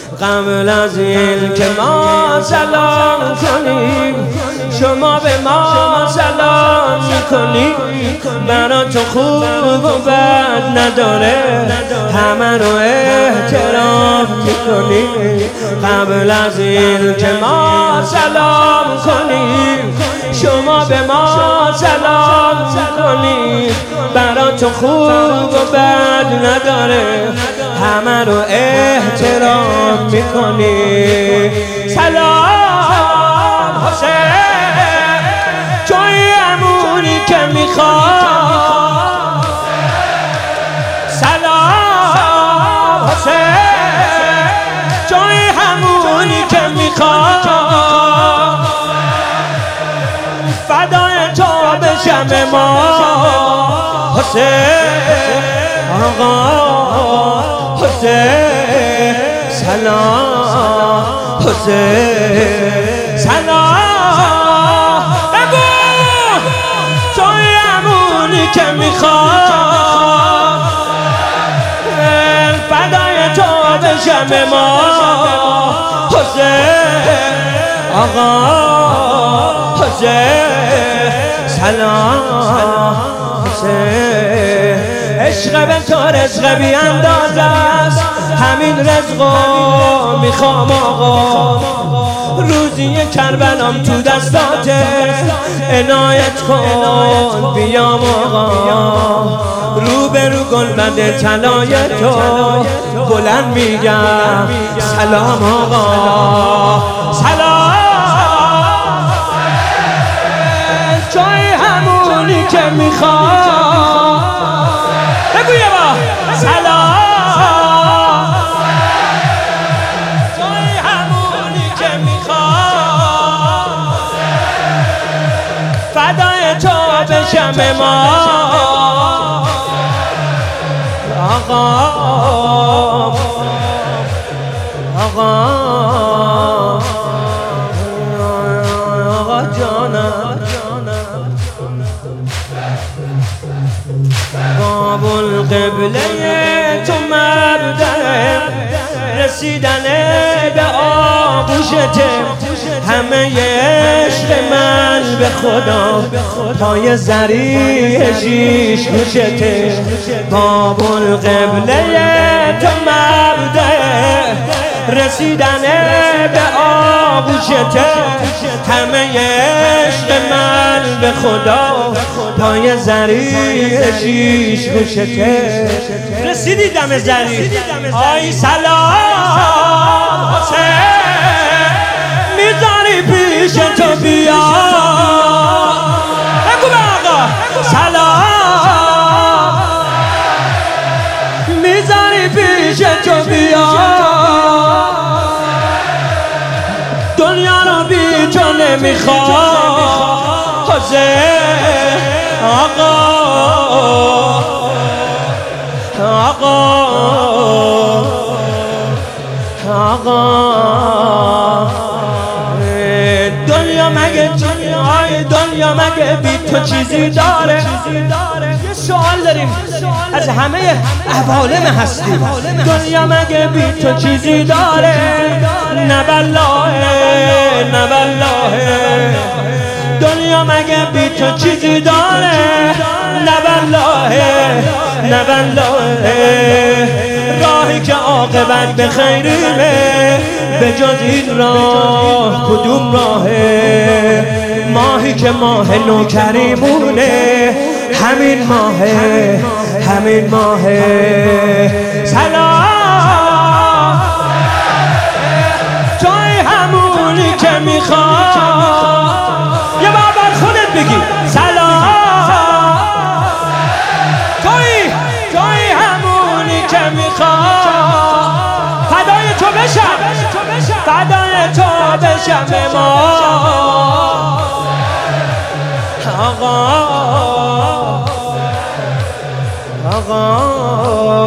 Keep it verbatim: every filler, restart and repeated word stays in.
قبل از این که ما سلام کنیم شما به ما سلام میکنی. برا تو خوب و بد نداره همه رو احترام میکنی. قبل از این که ما سلام کنیم شما به ما سلام میکنی. برا تو خوب و بد نداره همه رو احترام میکنی. سلام حسین جای امونی که میخواد. سلام حسین جای همونی که میخواد. فدای تو بشم ما حسین آقا حسین. سلام حسین سلام بگو توی امونی که میخواد. فدای تو بشم ما حسین آقا حسین. سلام حسین عشق به تو رزق بی اندازه است همین رزقو میخوام آقا. روزی کربلام تو دستاته عنایت کن بیام آقا. رو به رو گلبد طلای تو بلند میگم سلام آقا. سلام جای همونی که میخواد. بگو یه با سلام جای همونی که میخواد. فدای تو بشم ما آقا آقا آقا جانم. باب القبله تو مبدأ رسیدن به آغوشته. همه عشق من به خدا پای زری شیش گوشته. باب القبله تو مبدأ رسیدن به آغوشته. همه عشق من به خدا پای زری شیش گوشته. رسیدی دم زری آی سلام حسین میذاری پیش تو بیا. بگو به آقا سلام میذاری پیش تو بیا. دنیا رو بی تو نمیخواد حسین آقا آقا آقا. دنیا مگه دنیای دنیا مگه بی تو چیزی داره؟ یه سوال داریم از همه عوالم هستی. دنیا مگه بی تو چیزی داره؟ نه والله نه والله. دنیا مگه بی تو چیزی داره؟ نه والله نه والله. راهی که عاقبت به خیریمه به جز این راه کدوم راهه؟ ماهی که ماه نوکریمونه همین ماهه همین ماهه. سلام جای همونی که میخواد. یه بار بر خودت بگی سلام جای جای همونی که میخواد. فدای تو بشم فدای تو بشم ما آقا آقا